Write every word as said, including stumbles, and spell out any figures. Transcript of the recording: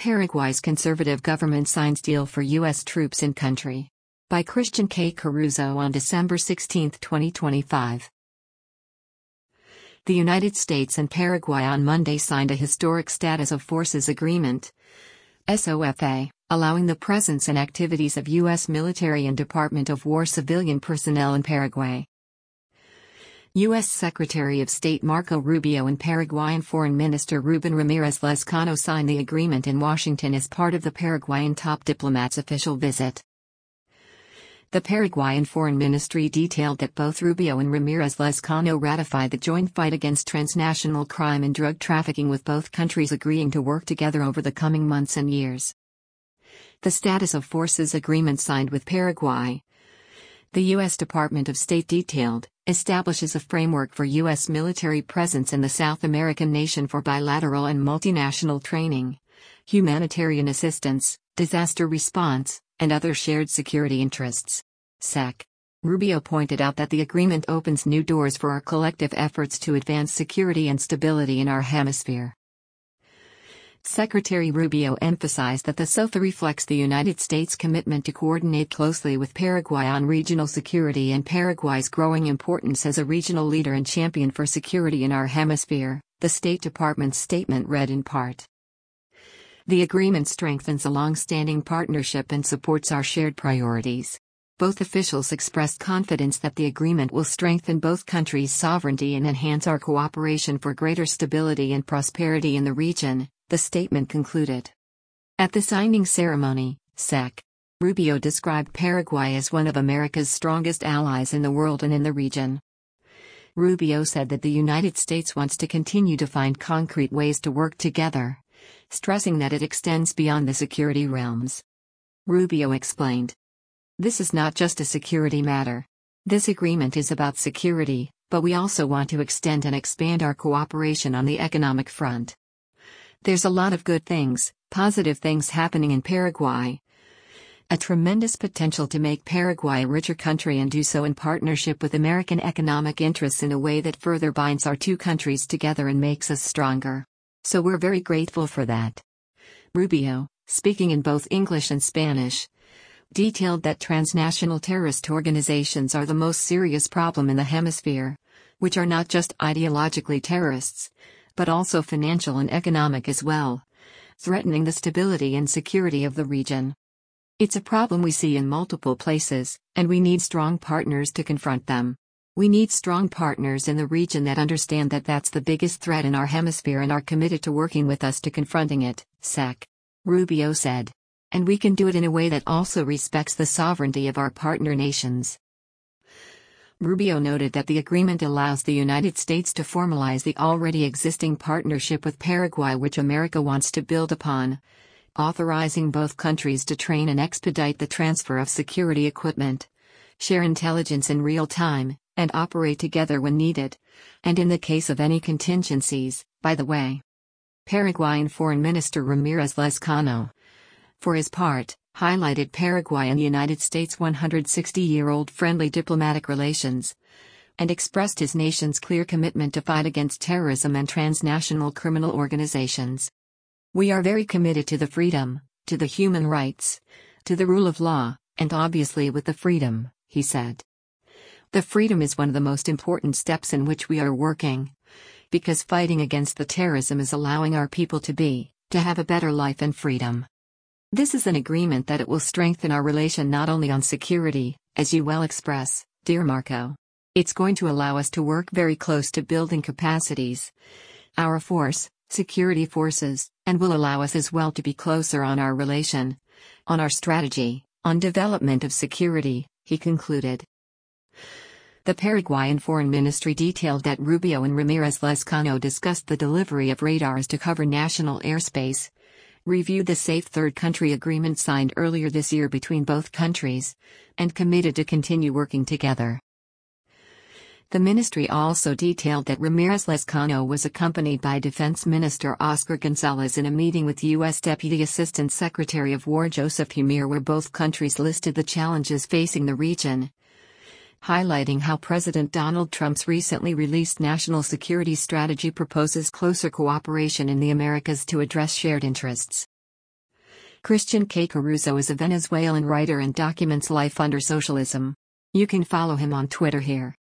Paraguay's conservative government signs deal for U S troops in country. By Christian K. Caruso on December sixteenth, twenty twenty-five. The United States and Paraguay on Monday signed a historic Status of Forces Agreement, S O F A, allowing the presence and activities of U S military and Department of War civilian personnel in Paraguay. U S Secretary of State Marco Rubio and Paraguayan Foreign Minister Rubén Ramírez Lezcano signed the agreement in Washington as part of the Paraguayan top diplomat's official visit. The Paraguayan Foreign Ministry detailed that both Rubio and Ramírez Lezcano ratified the joint fight against transnational crime and drug trafficking, with both countries agreeing to work together over the coming months and years. The Status of Forces Agreement signed with Paraguay, the U S Department of State detailed, establishes a framework for U S military presence in the South American nation for bilateral and multinational training, humanitarian assistance, disaster response, and other shared security interests. S E C. Rubio pointed out that the agreement opens new doors for our collective efforts to advance security and stability in our hemisphere. Secretary Rubio emphasized that the S O F A reflects the United States' commitment to coordinate closely with Paraguay on regional security and Paraguay's growing importance as a regional leader and champion for security in our hemisphere, the State Department's statement read in part. The agreement strengthens a long-standing partnership and supports our shared priorities. Both officials expressed confidence that the agreement will strengthen both countries' sovereignty and enhance our cooperation for greater stability and prosperity in the region, the statement concluded. At the signing ceremony, S E C. Rubio described Paraguay as one of America's strongest allies in the world and in the region. Rubio said that the United States wants to continue to find concrete ways to work together, stressing that it extends beyond the security realms. Rubio explained, "This is not just a security matter. This agreement is about security, but we also want to extend and expand our cooperation on the economic front. There's a lot of good things, positive things happening in Paraguay. A tremendous potential to make Paraguay a richer country and do so in partnership with American economic interests in a way that further binds our two countries together and makes us stronger. So we're very grateful for that." Rubio, speaking in both English and Spanish, detailed that transnational terrorist organizations are the most serious problem in the hemisphere, which are not just ideologically terrorists, but also financial and economic as well, threatening the stability and security of the region. "It's a problem we see in multiple places, and we need strong partners to confront them. We need strong partners in the region that understand that that's the biggest threat in our hemisphere and are committed to working with us to confronting it," S E C. Rubio said. "And we can do it in a way that also respects the sovereignty of our partner nations." Rubio noted that the agreement allows the United States to formalize the already existing partnership with Paraguay, which America wants to build upon, authorizing both countries to train and expedite the transfer of security equipment, share intelligence in real time, and operate together when needed, and in the case of any contingencies, by the way. Paraguayan Foreign Minister Ramírez Lezcano, for his part, highlighted Paraguay and the United States' one hundred sixty-year-old friendly diplomatic relations, and expressed his nation's clear commitment to fight against terrorism and transnational criminal organizations. "We are very committed to the freedom, to the human rights, to the rule of law, and obviously with the freedom," he said. "The freedom is one of the most important steps in which we are working, because fighting against the terrorism is allowing our people to be, to have a better life and freedom. This is an agreement that it will strengthen our relation not only on security, as you well express, dear Marco. It's going to allow us to work very close to building capacities, our force, security forces, and will allow us as well to be closer on our relation, on our strategy, on development of security," he concluded. The Paraguayan Foreign Ministry detailed that Rubio and Ramírez Lezcano discussed the delivery of radars to cover national airspace, reviewed the Safe Third Country Agreement signed earlier this year between both countries, and committed to continue working together. The ministry also detailed that Ramírez Lezcano was accompanied by Defense Minister Oscar González in a meeting with U S Deputy Assistant Secretary of War Joseph Humir, where both countries listed the challenges facing the region, highlighting how President Donald Trump's recently released national security strategy proposes closer cooperation in the Americas to address shared interests. Christian K. Caruso is a Venezuelan writer and documents life under socialism. You can follow him on Twitter here.